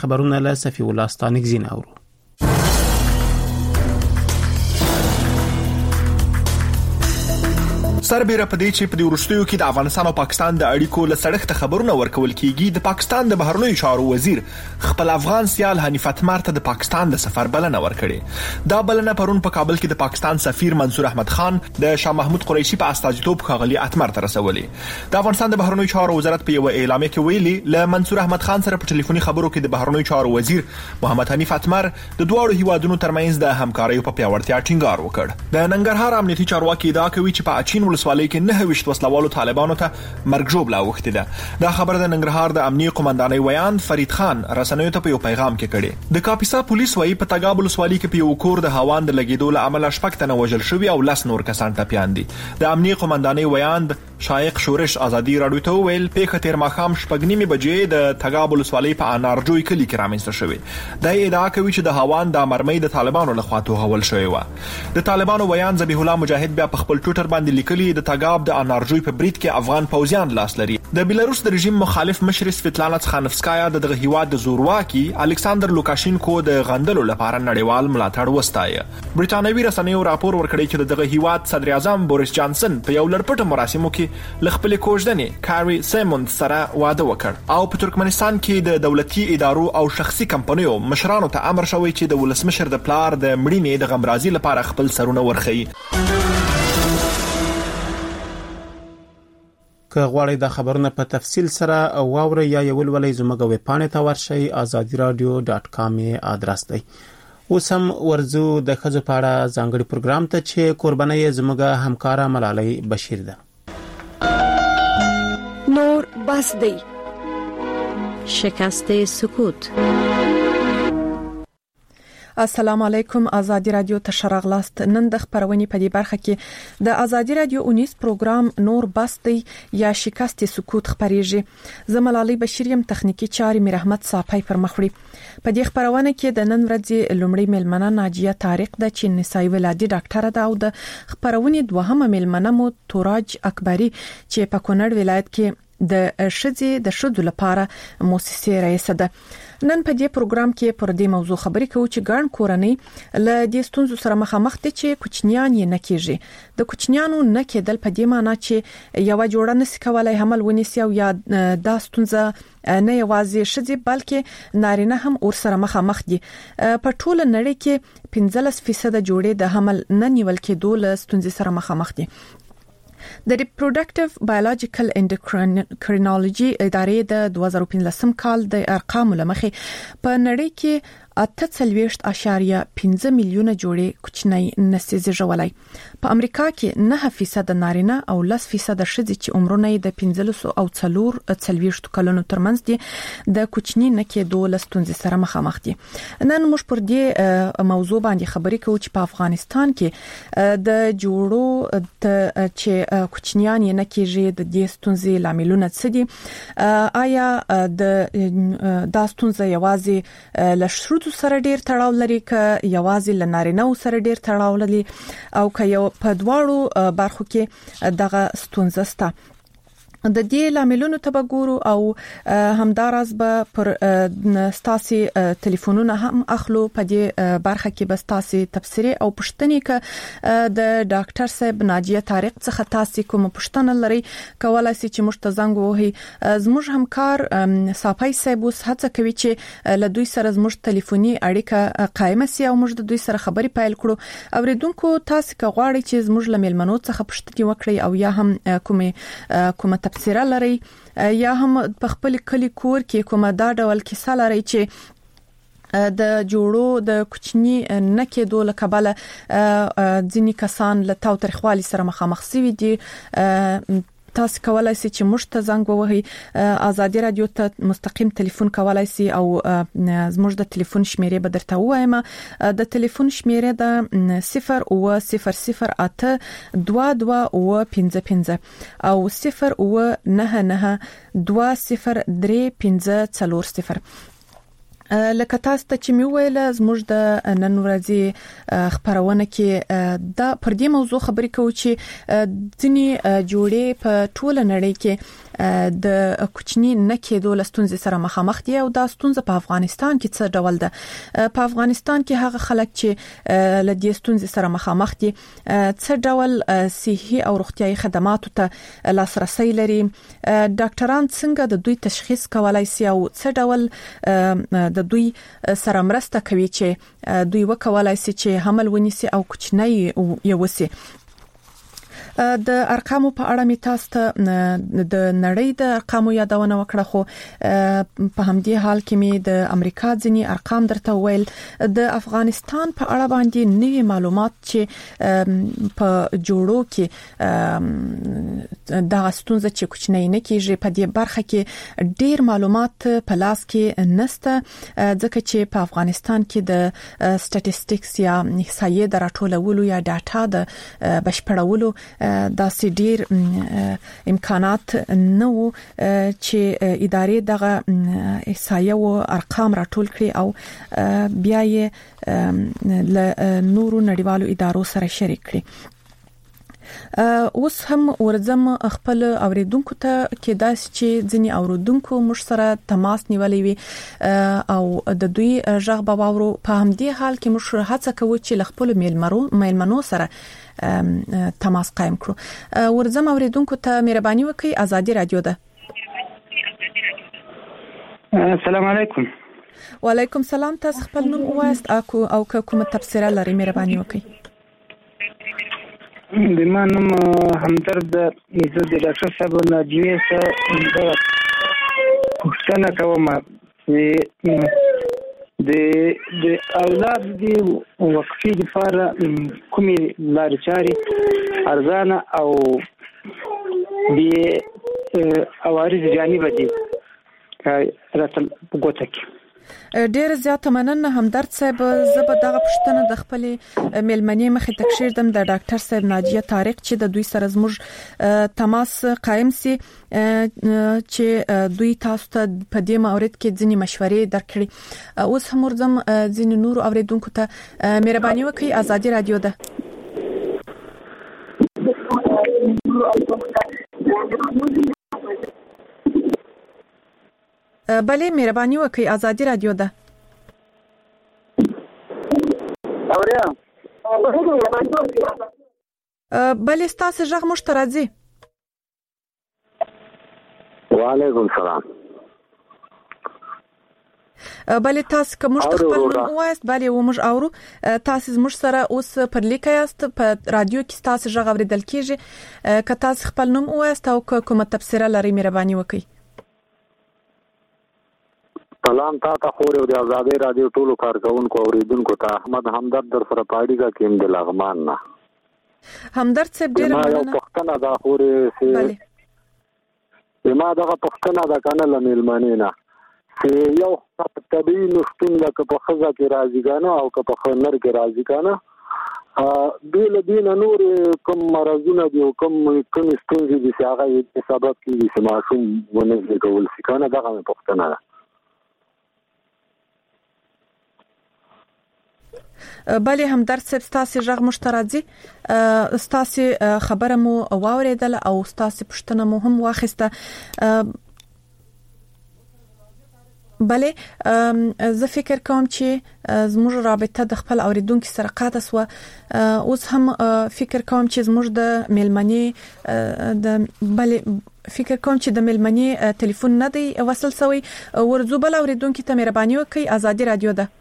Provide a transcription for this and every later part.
خبرونه له صفي الله ستانکزین اورو. سربېره په دې چې په دې وروستیو کې د افغانستان او پاکستان د اړیکو له سړښت خبرونه ورکول کیږي، د پاکستان د بهرنیو چارو وزیر خپل افغان سیال حنیف اتمر ته د پاکستان د سفر بلنه ورکړې. دا بلنه پرون په کابل کې د پاکستان سفیر منصور احمد خان د شاه محمود قریشي په استازیتوب ښاغلي اتمر ته رسولې. د افغانستان د بهرنیو چارو وزارت په یو اعلامیه کې ویلي له منصور احمد خان سره په ټلیفوني خبرو کې د بهرنیو چارو وزیر محمد حنیف اتمر د دواړو هیوادونو ترمنځ د همکارۍ په پیاوړتیا ټینګار وکړ. د ننګرهار امنیتي چارواکي ادعا کوي چې په اچین ولسوالۍ کې 9 وسلوالو طالبانو ته مرګ ژوبله اوښتې ده. دا خبر د ننګرهار د امنیه قومندانۍ ویاند فرید خان رسنیو ته په یو پیغام کې کړي. د کاپیسا پولیس وايي په تګاب ولسوالۍ کې په یو کور د هاوان د لګیدو له امله 6 تنه وژل شوي او 10 نور کسان ټپیان دي. د امنیه قومندانۍ ویاند شایق شورش ازادي رادیو ته ویل پیښه تیر ماښام 6:30 بجې د تګاب ولسوالۍ په انارجوی کلی کې رامنځته شوې. دا ادعا کوي چې د هاوان د مرمۍ د طالبانو لخوا توغول شوی و. د طالبانو ویاند ذبیح الله مجاهد بیا په خپل ټویټر باندې لیکلي د تګاب د انارجوی په برید کې افغان پوځیان لاس لري. د بیلاروس د رژیم مخالف مشر سویتلانا تخانفسکایا دغه هیواد د زورواکي الکساندر لوکاشینکو د غندلو لپاره نړیوال ملاتړ وستایه. برټانوي رسنیو راپور ورکړی چې دغه هیواد صدر اعظم بوریس جانسن په یو لړپټ مراسمو کې لخپل کوژدنې کاری سیموند سره واده وکړ او په ترکمنستان کې د دولتي ادارو او شخصي کمپنیو مشرانو ته امر شوی چې د ولسمشر د پلار د مړینې د غمرازي لپاره خپل سرونه ورخی. که غواړئ د خبرونه په تفصیل سره واورئ یا یې ولولئ زموږ ویب پاڼې ته ورشئ azadiradio.com ادرس دی. اوس هم ورځو د ښځو په اړه ځانګړي پروګرام ته چې قرباني یې زموږ همکاره ملالۍ بشیر ده. نور بس دی. شکست سکوت. السلام علیکم. آزادی رادیو ته شراغلاست. نن د خبرونې په دې برخه کې د آزادی رادیو 19 پروګرام نور بس دی یا شکست سکوت خبريږي. زملالۍ بشیریم تخنیکی چاري میر احمد صافی پر مخړي. په دې خبرونه کې د نن ورځې لومړی ملمنه ناجیه طارق د چین نسای ولادي ډاکټر ده او د خبرونې دوهمه ملمنه مو توراج اکبری چې په کونړ ولایت کې د شذو لپاره مؤسسه رئیس ده. نن په دې پروګرام کې پر دې موضوع خبرې کوو چې ګڼ کورنۍ له دې ستونزو سره مخامخ دي چې کوچنیان یې نه کیږي. د کوچنیانو نه کېدل په دې معنی چې یو جوړه نس کولای حمل ونیسي او یا دا ستونزه نه یوازې شذي بلکې نارینه هم اور سره مخامخ دي. په ټوله نړۍ کې 15% جوړې د حمل نه نیول کېدو له ستونزې سره مخامخ دي. د ریپروډکټیو بایولوژیکل انډوکرینولوژي ادارې د 2015 کال د ارقامو لمخې په نړۍ کې 8.5 میلیونه جوړې کوچنۍ نسي زیږولای. په امریکا کې 9% نارینه او 10% ښځې چې عمرونه د 15 او 24 کلونو ترمنځ دي د کوچنی نه کېدو له ستونزې سره مخامخ دي. نن موږ پر دې موضوع باندې خبرې کوو چې په افغانستان کې د جوړو چې کوچنیان نه کېږي د دې ستونزې لاملونه څه دي. آیا د ستونزې یوازې له سره ډیر تړاو لري که یوازې لنارینه سره ډیر تړاو لري او که یو په دواړو برخو کې دغه ستونزه سته. د دې لاملونو ته وګورو او همدارس به پر ستاسي ټلیفونونه هم اخلو. په دې برخه کې به ستاسي تفسیری او پښتنې ک د ډاکټر صاحب ناجیه طارق څخه تاسو کوم پښتنه لري کولای شي چې مشت زنګ وهي. زموږ همکار صافی صاحب اوس هڅه کوي چې له دوی سره زموږ ټلیفوني اړیکه قائم شي او موږ د دوی سره خبري پیل کړو. اوریدونکو تاسو که غواړئ چې زموږ لملمنو څخه پښتنې وکړي او یا هم کومه تفسیر لري یا هم په خپل کلی کور کې کومه دا ډول کیسه لري چې د جوړو د کوچنی نه کېدو له کبله ځینې کسان له تاوتریخوالي سره مخامخ شوي دي. تاسو کولای شئ چې موږ ته زنګ ووهئ. آزادی رادیو ته مستقیم ټلیفون کولای شئ او زموږ د ټلیفون شمیرې به درته وایم. د ټلیفون شمیرې د 08008 2255 او 099203540. لکه تاسو ته چې میویل زموږ د نن ورځې خبرونه کې دا پر دې موضوع خبرې کوو چې ځینې جوړې په ټوله نړۍ کې د کوچنی نه کېدو لستونزې سره مخامخ دي او دا ستونزه په افغانستان کې څه ډول ده. په افغانستان کې هغه خلک چې له دې ستونزې سره مخامخ دي څه ډول صحي او روغتيایي خدماتو ته لاسرسي لري، ډاکټران څنګه د دوی تشخیص کولای شي او څه ډول د دوی سره مرسته کوي چې دوی وکولای شي چې حمل ونیسي او کوچنی یوسي. د ارقامو په اړه می تاسو ته د نړۍ د ارقامو یادونه وکړه، خو په همدې حال کې می د امریکا ځینی ارقام درته ویل. د افغانستان په اړه باندې نوې معلومات چې په جوړو کې د ستونزې چې کوچنی نه کیږي په دې برخه کې ډیر معلومات په لاس کې نشته، ځکه چې په افغانستان کې د سټاتستیکس یا احصایې د راټولولو یا ډاټا د بشپړولو دا سډیر امکانات نو چې ادارې دغه احصایه او ارقام راټول کړي او بیا یې له نورو نړیوالو ادارو سره شریک کړي. اوس هم ورځم خپل اوریدونکو ته کې داس چې ځینی اوریدونکو مش سره تماس نیولې وي او د دوی ژغ باورو په همدې حال کې مش هڅه کوي چې خپل میلمنو سره تماس قائم کړو. ورځم اوریدونکو ته مهرباني وکړئ، ازادي رادیو ده. السلام علیکم. وعلیکم سلام. تاسو خپل نوم وایست او کومه تفسیر لري مهرباني وکړئ. د ما نوم همدرد زه د ډاکټر صاحب ناجیه سره پوښتنه کوم د اولاد دی وقفي لپاره کومې لارې چارې ارزانه او بي عوارض جانبه دي راته وګورئ. ډیر زیات مننه همدرد صاحب. زه به دغه پښتنه د خپل ملمنې مخې ته کښیدم د ډاکټر صاحب ناجیه طارق چې د دوی سره زموږ تماس قائم سي چې دوی تاسو ته په دې مورید کې ځینی مشورې درکړي. اوس هم ورځم ځینی نور اوریدونکو ته مهرباني وکړئ، ازادي رادیو ده. بله مهرباني وکړئ، ازادي رادیو ده. بله ستاسو ژغ مشت راځي. وعلیکم سلام. بله تاسو کوم خپل نوم وایست؟ بله و موږ اورو. تاسو زموږ سره اوس پر لیکه یاست، په رادیو کې تاسو ژغ اوریدل کیږي. که تاسو خپل نوم وایست او کومه تفسیر لري مهرباني وکړئ. سلام تاسو خور او د آزادۍ رادیو ټولو کارکونکو اوریدونکو ته احمد همدرد در سره پاړیګه کېم د لغمان نه. همدرد صاحب ډیر مننه. یو پښتنه دا خورې سي ما دغه پښتنه دا کنه لمیلمانې نه چې یو طبيعي نشټون لکه په خزه کې راځي کنه او که په خنر کې راځي کنه بیل دین نور کوم مرزونه دي او کوم ستونزې دي چې هغه یې سبب کیږي چې ماشوم ونه کول شي کنه دغه پښتنه ده. بله همدرد صاحب ستاسو ژغ مشترکي ستاسو خبره مو واوریدل او ستاسو پښتنه مو هم واخیسته. بله زه فکر کوم چې زموږ رابطه د خپل اوریدونکو سره قاطع سو. اوس هم فکر کوم چې زموږ د ملمنې د بله فکر کوم چې د ملمنې ټلیفون نه دی وصل سوی. ورزو بل اوریدونکو ته مهرباني وکړئ، ازادي رادیو ده.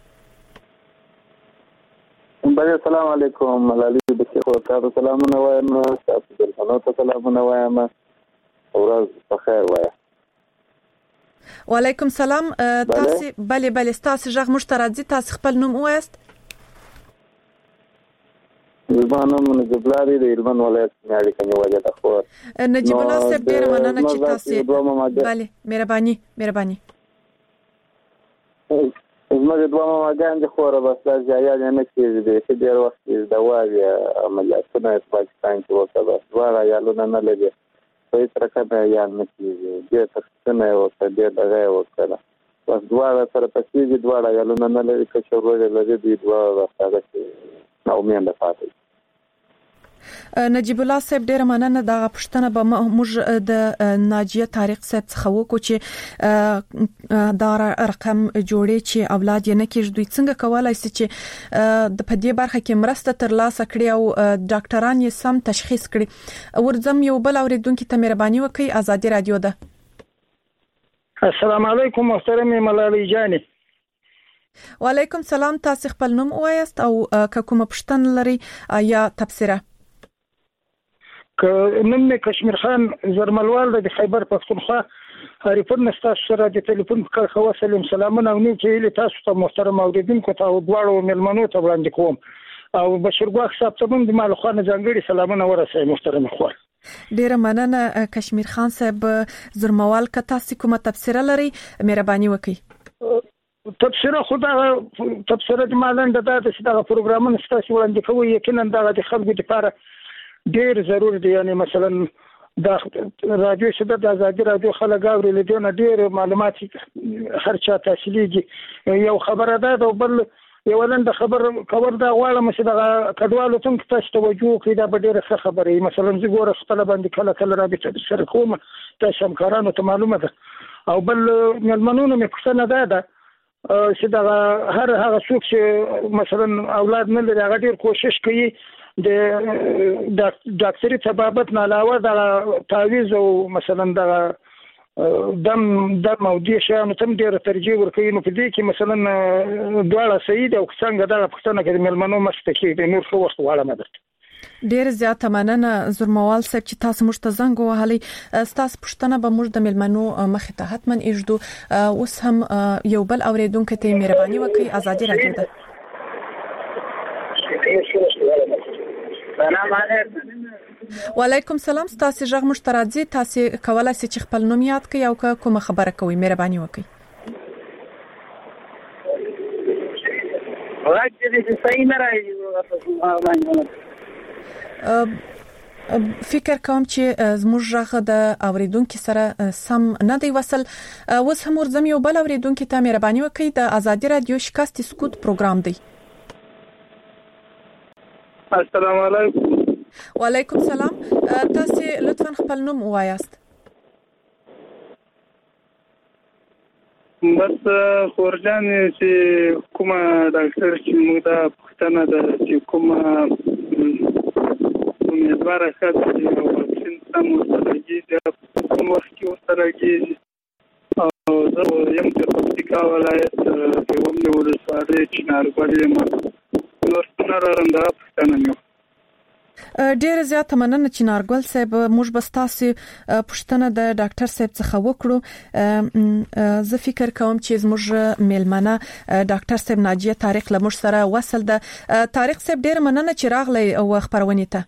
بله السلام علیکم. ملالي بشي خو تاسو سلامونه وایم، تاسو ته سلامونه وایم، ورځ بخیر وایم. وعلیکم سلام. تاسو بله تاسو ژغ مشترکي تاسو خپل نوم وایست؟ زمانم نجیب الله دی د هلمند ولایت میاړي کني وجه ده خو نجیب الله صاحب ډیر مننه چې تاسو بله مهرباني زموږ دوه ماګان د خوره بس دا ځای نه کېږي چې ډیر وخت د واوی عملیاتونه په پاکستان کې وکړه بس واره یالونه نه لګي په ترکه یا نه کېږي د تخصصونه وکړه د دغه وکړه بس دواړه سره پکېږي دواړه یالونه نه لګي چې ورته لګي دی دواړه راځي نو مې نه پاتې. نجیب الله صاحب ډیره مننه دا پښتنه به موږ د ناجیه طارق صاحب څخه وکړو چې دا رقم جوړې چې اولاد یې نه کېږي دوی څنګه کولای شي چې د پدې برخه کې مرسته ترلاسه کړي او ډاکټران یې سم تشخیص کړي. ورځم یو بل اوریدونکو ته مهرباني وکړئ. ازادي رادیو ده. السلام علیکم محترم ملالۍ جانې. وعلیکم سلام. تاسو خپل نوم وایاست او کومه پښتنه لري یا تبصره؟ نوم مې کشمیر خان زرملوال د خیبر پښتونخوا هریپور نستاس سره د ټلیفون په خوا سلام سلامونه او نیم چې تاسو ته محترم اوریدونکو ته دواړو ملمنو ته وړاندې کوم او بشرګواخ صاحب ته هم د مالخانه ځانګړي سلامونه ورسوي محترم خور. ډیره مننه کشمیر خان صاحب زرموال. که تاسو کومه تبصره لري مهرباني وکړئ. تبصره خدا تبصره د مالند د دغه پروګرامونو ستاسو وړاندې کوي. یقینا دغه د خلکو لپاره ډیر ضروري دی. یعنی مثلا د رادیو شته د ازادي رادیو خلک اوري لیدونه ډیر معلومات هر چا تحصیلي یو خبره ده او بل یو لند خبر کور دا غواړم چې د کډوالو څنګه تاسو توجه کړئ دا به ډیره ښه خبره وي. مثلا زه ګوره خپل باندې کله رابطه سره کوم تاسو همکارانو ته معلومه ده او بل ملمنونو مې پوښتنه ده چې دا هر هغه څوک چې مثلا اولاد نه لري هغه ډیر کوشش کوي د ډاکټري طبابت نه علاوه د تعویض او مثلا د دم او دې شیانو ته ډیر ترجیح ورکوي. نو په دې کې مثلا دواړه سید او څنګه دا پښتنه کې ملمنو مشته کې نور څه وخت غواړم درته. ډیر زیات مننه زرموال صاحب چې تاسو موږ ته زنګ وهلي. تاسو پښتنه به موږ د ملمنو مخې ته حتما ایجدو. اوس هم یو بل اوریدونکو ته مهرباني وکړئ. ازادي رادیو ده. وعلیکم سلام. تاسو ژغ مشترکځي تاسو کولای شئ چې خپل نوم یاد کړئ او کومه خبره کوي مهرباني وکړئ. فکر کوم چې زموږ ژغ د اوریدونکو سره سم نه دی وصل. اوس هم ورځم یو بل اوریدونکو ته مهرباني وکړئ. د ازادي رادیو شکست سکوت پروګرام دی. السلام علیکم. وعلیکم سلام. تاسو لطفا خپل نوم وایاست. بس خورجان چې کومه ډاکټر چې موږ د پښتنه د چې کومه امیدواره خاطر چې واکسین سم ورسرهږي د کوم وخت کې ورسرهږي او زه یم د پکتیکا ولایت د ومنې ولسوالۍ چنارګل یم. نور څنګه پښتنه مې ډیر زیات مننه چې نارګل صاحب موږ بس تاسو پښتنه د ډاکټر صاحب څخه وکړو. زه فکر کوم چې زموږ میلمنه ډاکټر صاحب ناجیه طارق له موږ سره وصل ده. طارق صاحب ډیر مننه چې راغلی او خبرونه ته.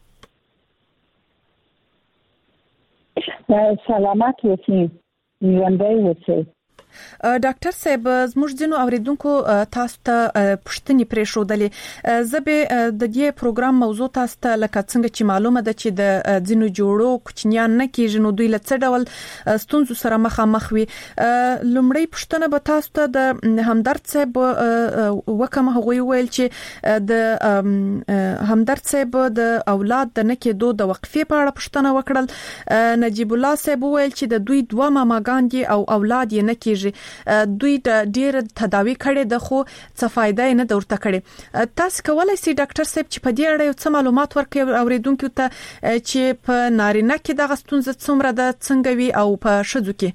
سلامات اوسئ. ژوندی اوسئ. ډاکټر صاحب زموږ ځینو اوریدونکو تاسو ته پوښتنې پرېښودلې. زه به د دې پروګرام موضوع تاسو ته لکه څنګه چې معلومه ده چې د ځینو جوړو کوچنیان نه کېږي نو دوی له څه ډول ستونزو سره مخامخ وي. لومړی پوښتنه به تاسو ته د همدرد صاحب وکم هغوی ویل چې د همدرد صاحب د اولاد د نه کېدو د وقفې په اړه پوښتنه وکړل. نجیب الله صاحب ویل چې د دوی دوه ماماګان دي او اولاد یې نه کېږي. دوی ډیر تداوی کړي د خو څه فائدہ نه دورته کړي. تاسو کولای شئ ډاکټر صاحب چې په دې اړه یو څه معلومات ورکړئ اوریدونکو ته چې په نارینه کې دغه ستونزه څومره ده څنګه وي او په ښځو کې؟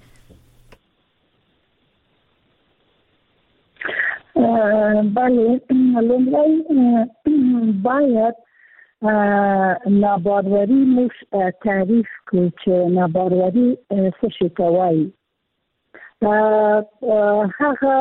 بله لومړی باید ناباروری موږ تعریف کړو چې ناباروری څه شي ته وایي. هغه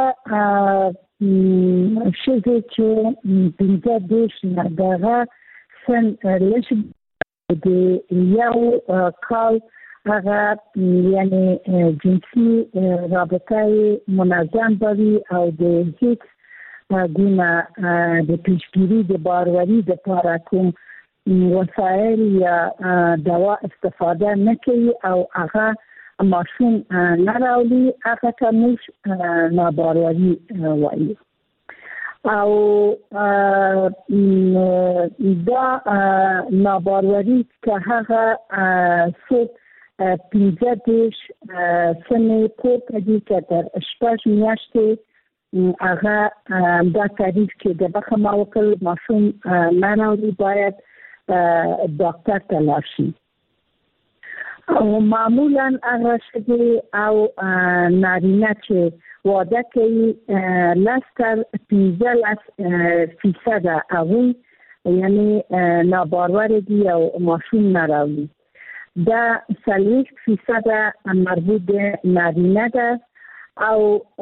ښځې چې پنځه دېرش نه دغه سن لږ د یو کال هغه یعنی جنسي رابطه منظم بوي او د هیڅ ګونه د پیشګیري د باروری د لپاره کوم وسایل یا دوا استفاده نه کوي او هغه ماشوم نه راولي هغه ته موږ ناباروری وایي. او دا ناباروری که هغه څوک 15 سنې پورته دي که تر 6 میاشتې هغه دا تعریف کې د بخښنه وکړ ماشوم نه راوړي باید ډاکټر ته لاړ شي. او معمولا هغه ښځې او نارینه چې واده کوي 15% هغوی یعنی نابارور دي او ماشوم نه راوړي. دا 40% مربوط به نارینه ده او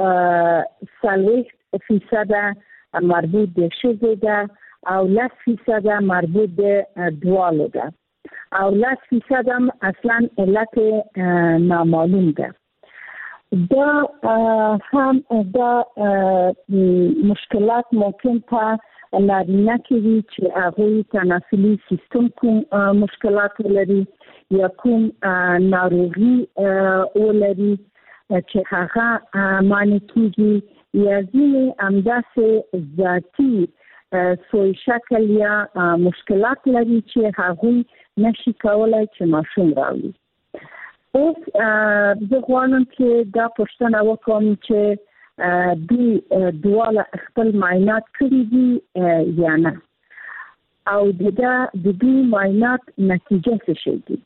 40% مربوط به ښځې ده او 10% مربوط به دوالو ده او 10% هم اصلا علت نامعلوم ده. دا هم دا مشکلات ممکن تا نارینه کې وي چې هغوی تناسلي سیستم کوم مشکلات ولري یا کوم ناروغي ولري چې هغه معنی کېږي یا ځینې همداسې ذاتي سوی شکل یا مشکلات لري چې هغوی نشي کولای چې ماشوم راوړي. اوس زه غواړم چې دا پوښتنه وکړم چې دوی دواړه خپل معاینات کړي دي یا نه او د دوی معاینات نتیجه څه شي دي؟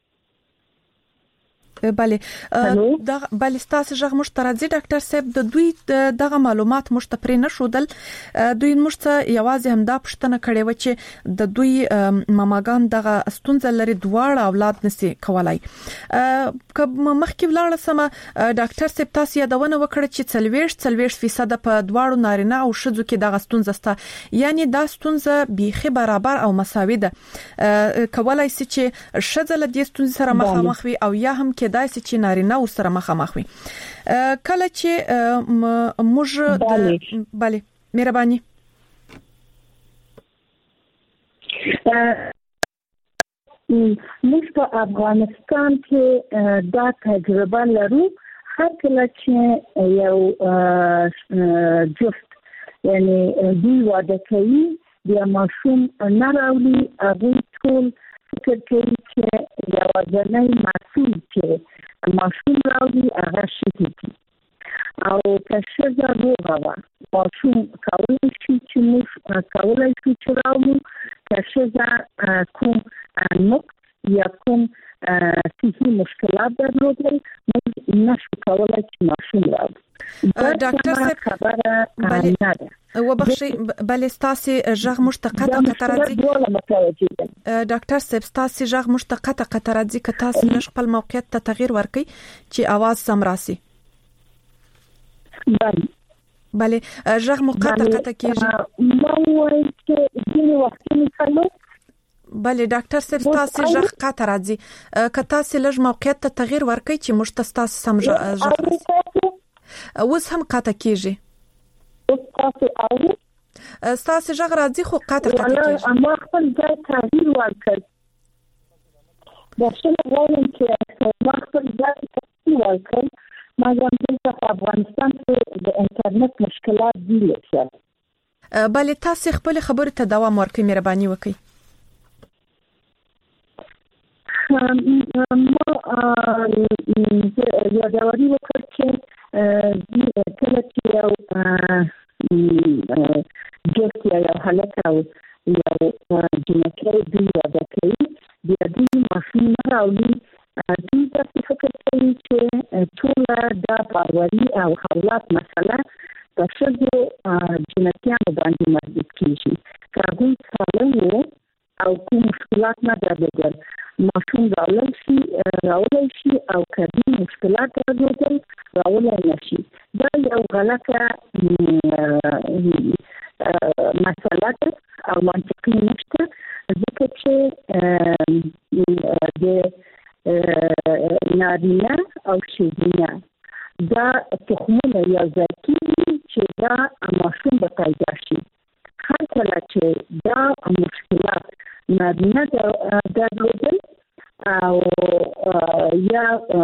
بله بله ستاسو ژغ مش ترځي ډاکټر صاحب د دوی دغه معلومات مش ته پرې نه شودل. دوی مش ته یوازې هم دا پښتنه کړې و چې د دوی ماماګان دغه ستونزه لري دواړه اولاد نسی کولای. که مخکې ولاړ سم ډاکټر صاحب تاسو یادونه وکړه چې 40% په دواړو نارینه او ښځو کې دغه ستونزه سته، یعنی دا ستونزه بیخي برابر او مساوي ده. کولای شي چې ښځه له دې ستونزې سره مخامخ وي او یا هم کېدای شي چې نارینه سره مخامخ وي. کله چې موږ بله مهرباني موږ په افغانستان کې دا تجربه لرو. هر کله چې یو جفت یعنی دوی واده کوي بیا ماشوم نه راوړي، هغوی ټول فکر کوي چې یوازینی مسؤل چې ماشوم راوړي هغه ښځې دي او که ښځه روغه وه ماشوم کولی شي چې موږ کولی شو چې راوړو. که ښځه کوم نقص یا کوم صحي مشکلات درلودل موږ نشو کولی چې ماشوم راوړو. ډاکټر صاحب خبره نه ده. وبخښي بل ستاسو ژغ مشتقه راځي ډاکټر صاحب ستاسو ژغ مشتقه راځي که تاسو لږ خپل موقعیت ته تغییر ورکړئ چې आवाज سم راسي. بله ژغ مقطع کیږي. ما وایي چې ځینې وختونه کلو بله ډاکټر صاحب ستاسو ژغ قطع راځي که تاسو لږ موقعیت ته تغییر ورکړئ چې مشتستاس سم ژغ اوس هم قطع کیږي. ستاسو ژغ راځي خو قطع کیږي. ما خپل ځای تغییر ورکړ. دا څنګه وایم چې ما خپل ځای تغییر ورکړ مګر دلته په افغانستان کې د انټرنیټ مشکلات دي. بله تاسو خپل خبرې ته دوام ورکړئ مهرباني وکړئ. ما یادواري وکړ چې کله چې یو جفت یا یو هلک او یو جنکۍ دوی واده کوي بیا دوی ماشوم نه راوړي، دوی داسې فکر کوي چې ټوله دا باوري او حالات مسله په ښځو جنکیانو باندې مربوط کېږي. که هغوی سالم وو او کوم مشکلات نه درلودل ماشوم راوړی شي او که دوی مشکلات درلودل راوړی نه شي. دا یو غلطه مسله ده او منطقي نشته ځکه چې د نارینه او ښځینه دا تخمونه یو ځای کېږي چې دا ماشوم به پیدا شي. هر کله چې دا مشکلات نارینه درلودل او یا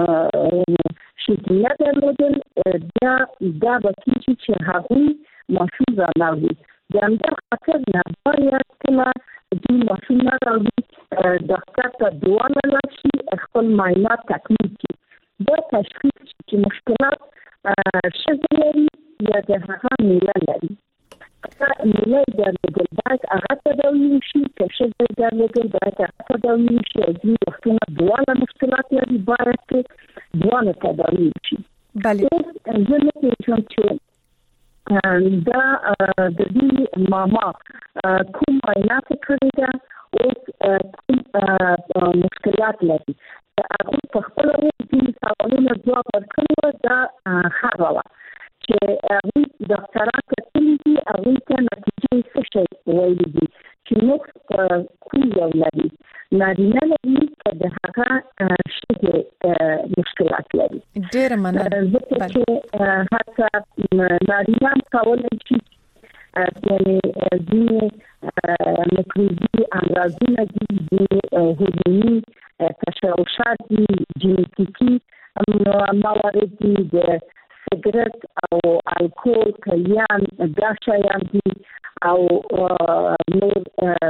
ښځینه درلودل دا به کېږي چې هغوی ماشوم را راوړي. د خاطر نه باید کله د ماشوم راوي ډاکټر ته دواله لاشي خپل معاینات تکمیل کړي د تشخیص چې مشکلات شزلري یا د هغه میله لري میله د لګل باید هغه تداوی شي که شزل د لګل باید هغه تداوی شي د وختونو دواله مشکلات لري باید دواله تداوی شي. بله زه نه پېژنم چې دا د دې ماما کوم معاینات کړی دا او کوم مشکلات لري هغه په خپل دې سوالونو ځواب ورکړي دا خبره چې هغه ډاکټران کتلي دي هغه ته نتیجې څه شي ویلي دي چې نو کوم یو لري نارینه لري که د هغه شي مشکلات لري. ډېره مننه. ځکه چې حتی نارینه کولای شي یعنی ځینې میکروبي امراضونه دي هورموني تشوشات دي جینیتیکي موارد دي د سیګرټ او الکول کلیان دا شیان دي او نور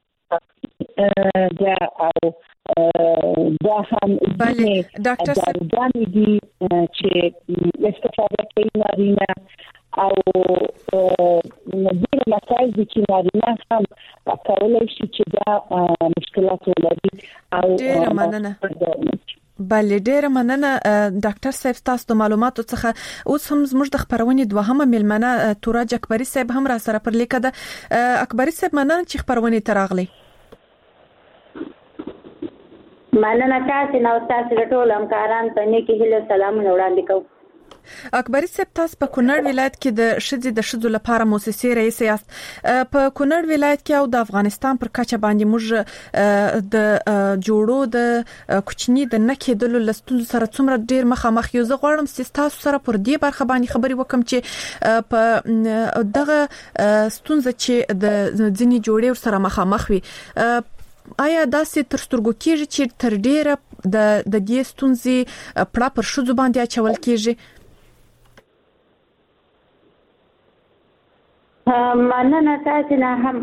دا او دا هم ډاکټر صاحب دي چې استفاده کوي نارینه او ډېر مسایل دي چې نارینه هم کولای شي چې دا مشکلات ولري او ډېره مننه. بله ډېره مننه ډاکټر صاحب تاسو د معلوماتو څخه. اوس هم زموږ د خبرونې دوهمه مېلمنه توراج اکبري صاحب هم را سره پر لیکه ده. اکبري صاحب مننه چې خبرونې ته راغلي. مننه تاسو نو تاسو ټول همکاران ته نیکی هیله سلامونه وړاندې کوم. اکبري صاحب تاسو په کونړ ولایت کې د شذو لپاره مؤسسې رئیس یاست. په کونړ ولایت کې او د افغانستان پر کچه باندې موږ د جوړو د کوچنی د نکېدلو لستون سره څومره ډیر مخامخ یو. زه غواړم چې تاسو سره پر دې برخه باندې خبرې وکم چې په دغه ستونزه چې د ځینې جوړې سره مخامخ وي آیا داسې تر سترګو کېږي چې تر ډیره د دې ستونزې پړه پر شذو باندې اچول کېږي؟ مننه تاسو نه هم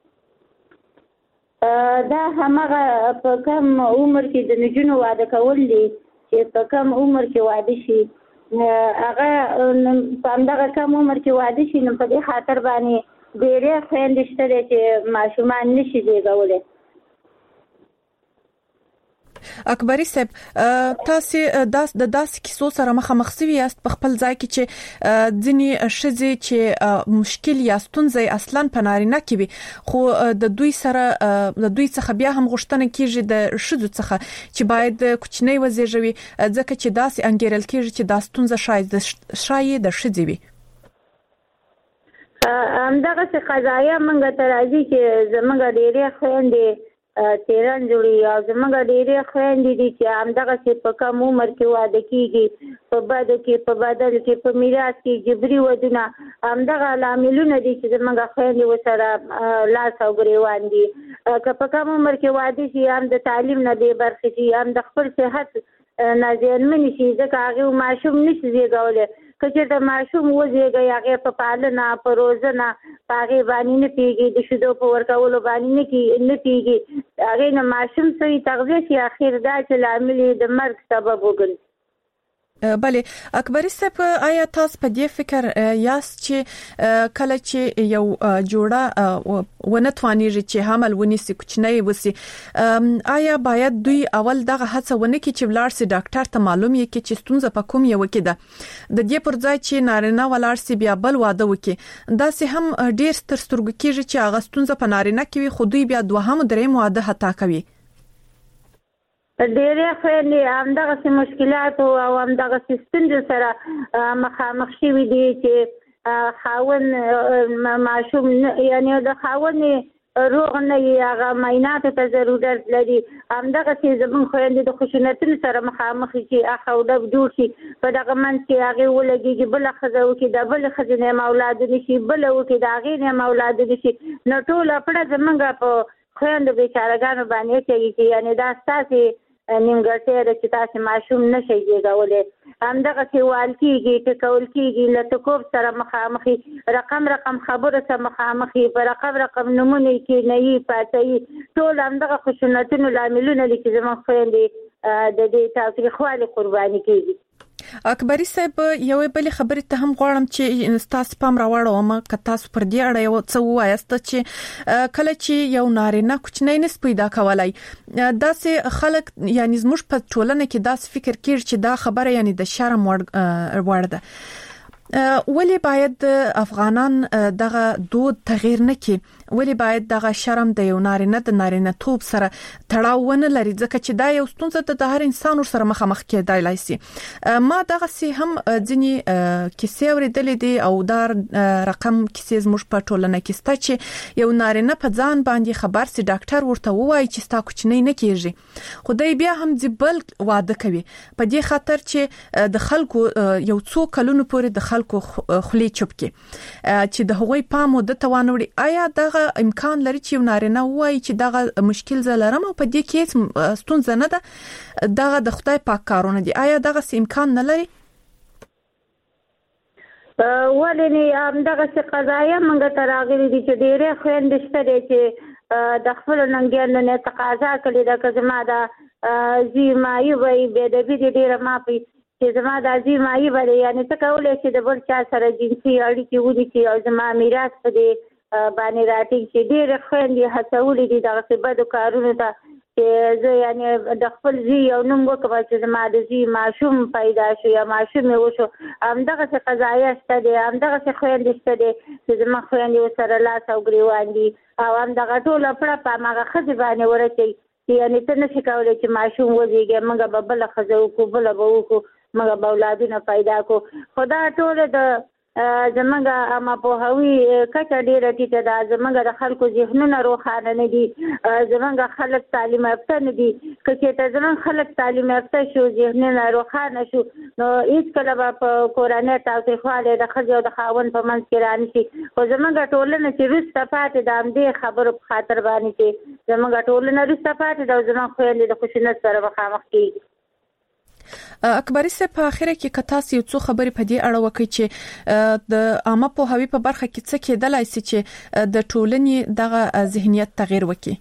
دا همغه په کم عمر کې د نجونو واده کول دي چې په کم عمر کې واده شي هغه په همدغه کم عمر کې واده شي نو په دې خاطر باندې ډېرې خویندې شته چې ماشومان نشي زیږولی. اکبري صاحب تاسو د داسې کیسو سره مخامخ شوي یاست په خپل ځای کې چې ځینې ښځې چې مشکل یا ستونزې اصلا په نارینه کې وي خو د دوی څخه بیا هم غوښتنه کیږي د ښځو څخه چې باید کوچنی وزیږوي ځکه چې داسې انګیرل کیږي چې دا ستونزه شاید د ښځې وي. همدغه څه قضایا منګه ته راځي چې زمونږ ډېرې خویندې تیران جوړي او زمونږ ډېرې خویندې دي چې همدغه څه په کم عمر کې واده کېږي په بدو کې په بدل کې په میراث کې جبري ودونه همدغه لاملونه دي چې زمونږ خویندې ورسره لاس او ګریوان دي. که په کم عمر کې واده شي هم د تعلیم نه بې برخې شي هم د خپل صحت نه زیانمنې شي ځکه هغې ماشوم نشي زیږولی. که چېرته ماشوم وزېږي هغې په پالنه په روزنه په هغې باندې نه پوهېږي د شیدو په ورکولو باندې نه پوهېږي هغې نه ماشوم صحیح تغذیه شي اخر دا چې لامل یې د مرګ سبب وګرځي. بله اکبري صاحب آیا تاسو په دې فکر یاست چې کله چې یو جوړه ونه توانیږي چې حمل ونیسي کوچنی وسی آیا باید دوی اول دغه هڅه ونه کړي چې ولاړ سي ډاکټر ته معلوم یې کړي چې ستونزه په کوم یو کې ده د دې پر ځای چې نارینه ولاړ سي بیا بل واده وکړي دا سه هم ډیر ستر سترګو کېږي چې هغه ستونزه په نارینه کې وي خو دوی بیا دوهم دریم واده حتی کوي. ډېرې خویندې همدغسې مشکلات او همدغسې ستونزو سره مخامخ شوي دي چې خاوند ماشوم یعنې د خاوند روغ نه وي هغه معایناتو ته ضرورت لري. همدغسې زموږ خویندې د خشونتونو سره مخامخ چې اخ او ډب جوړ شي په دغه منځ کې هغې ولګېږي بله ښځه وکړي د بلې ښځې نه یې اولاد نه شي بله وکړي د هغې نه یې اولاد نه شي نو ټوله پړه زموږ په خویندو بیچارهګانو باندې اچوي چې یعنې دا ستاسې نیمګړتیا ده چې تاسې ماشوم نشئ زېږولی. همدغه سیوال کیږي ټکول کیږي لټکوب سره مخامخي رقم خبره سره مخامخي په رقم نمونه کې نه یي پاتې ټول همدغه خشونتونو لاملونه دي چې زموږ خويندې د دې تاریخوالي قرباني کیږي. اکبري صاحب یو بل خبره ته هم غواړم چې تاسو پام راوړم که تاسو پر دې اړه یو څه وایاست چې کله چې یو نارینه کوچنی نس پیدا کولای داسې خلک یعنی زموږ په ټولنه کې داسې فکر کوي چې دا خبره یعنی د شرم وړ ده. ولی باید افغانان دغه دود تغییر نکړي ولی باید دغه شرم د یو نارینه د نارینه توپ سره تړاو ونه لري ځکه چې دا یو ستونزه د هر انسان سره مخامخ کېدای شي. ما دغه سي هم ځنی کیسې اوریدلې دي او دا رقم کیسې زموږ په ټولنه کې ستا چې یو نارینه په ځان باندې خبر سي ډاکټر ورته وایي چې ستا کوچنی نه کیږي خدای بیا هم ځبل واده کوي په دې خاطر چې د خلکو یو څو کلونو پورې د خلکو خلی چوب کې چې د هغوی پام د توانوري آیا دغه امکان لري چې نارینه وایي چې دغه مشکل زلرم او په دې کې ستونزه نه ده دغه د خدای پاک کارونه دي آیا دغه امکان نه لري؟ ولې همدغه څه قضایا موږ ته راغلي دي چې ډېرې خويندې شته دي چې د خپل ننګیانو نه تقاضا کړې ده که زما د زیمایي وي به د دې ډېره مافي چې زما د زیمایي وي یعنی څه کولای شي د بل چا سره جنسي اړیکې ونیسي او زما میراث په دې باندې راټینګ شي. ډېرې خویندې هڅولې دي دغسې بدو کارونو ته چې زه یعنی د خپل زوی یو نوم وکړم چې زما د زوی ماشوم پیدا شو یا ماشوم یې وشو. همدغسې قضایه شته دی همدغسې خویندې شته دی چې زما خویندې ورسره لاس او ګریوان دي او همدغه ټوله پړه په هماغه ښځې باندې ورچوي چې یعنی ته نشي کولی چې ماشوم وزېږي موږ به بله ښځه وکړو بله به وکړو موږ به اولادونه پیدا کړو. خو دا ټوله د زمونږ اما پوهوي کچه ډېره ټیټه ده زمونږ د خلکو ذهنونه روښانه نه دي زمونږ خلک تعلیم یافته نه دي که چېرته زمونږ خلک تعلیم یافته شو ذهنونه روښانه شو نو هېڅکله به په کورنۍ تاوتریخوالی د ښځې او د خاوند په منځ کې رانشي. خو زمونږ ټولنه چې وروسته پاتې ده همدې خبرو په خاطر باندې چې زمونږ ټولنه وروسته پاتې ده او زمونږ خویندې د خشونت سره مخامخ کېږي. اکبري صاحب په اخره کې کتاس یو څو خبرې په دې اړه وکړي چې د عامه پوهاوي په برخه کې څه کېدلای شي چې د ټولنې دغه ذهنیت تغییر وکړي.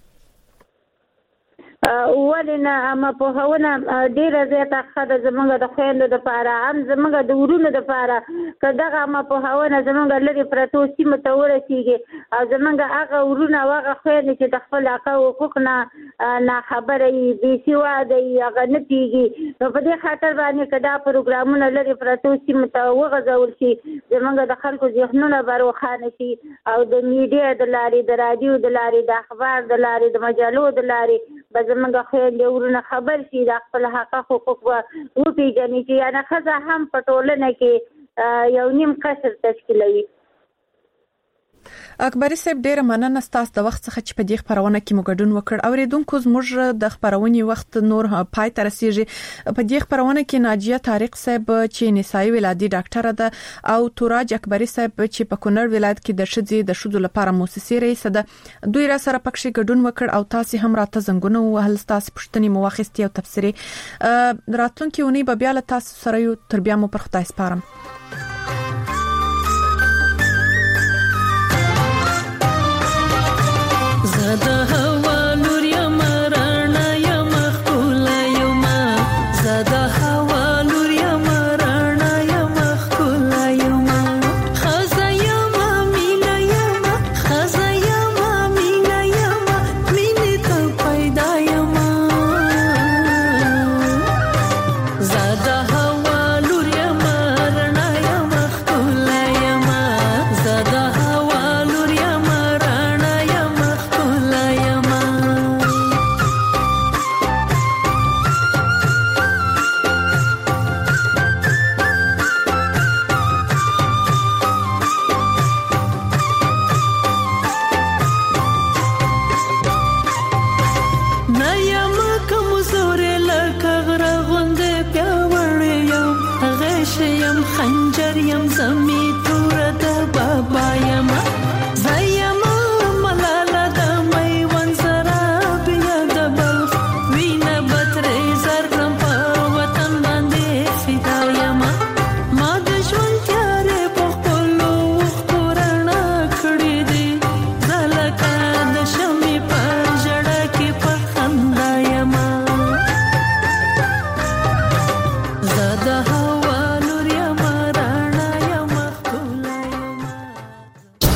ولې نه عامه پوهونه ډېره زیاته ښه ده زموږ د خویندو دپاره هم زموږ د ورونو دپاره که دغه عامه پوهونه زموږ لرې پرتو سیمو ته ورسېږي او زموږ هغه ورونه او هغه خویندې چې د خپل حق او حقوق نه ناخبره وي بې سواده وي هغه نه پوهېږي نو په دې خاطر باندې که دا پروګرامونه لرې پرتو سیمو ته وغځول شي زموږ د خلکو ذهنونه به روښانه شي او د میډیا د لارې د رادیو د لارې د اخبار د لارې د مجلو د لارې به زموږ خویندې ورونه خبر شي د خپل حق حقوق وپېژني چې یعنې ښځه هم په ټولنه کې یو نیم قشر تشکیلوي. اکبري صاحب ډیره مننه ستاسو د وخت څخه چې په دې خبرونه کې مو ګډون وکړ. اوریدونکو زموږ د خبرونې وخت نور پای ته رسیږي. په دې خبرونه کې ناجیه طارق صاحب چې نسایي ولادي ډاکټره ده او توراج اکبري صاحب چې په کونړ ولایت کې د شذو لپاره مؤسسې رئیس ده دوی را سره پکښې ګډون وکړ او تاسو هم راته زنګونه وهل تاسو پوښتنې مو واخیستي او تفسیري راتلونکي ونی به بیا له تاسو سره یو تر بیا مو پر خدای سپارم.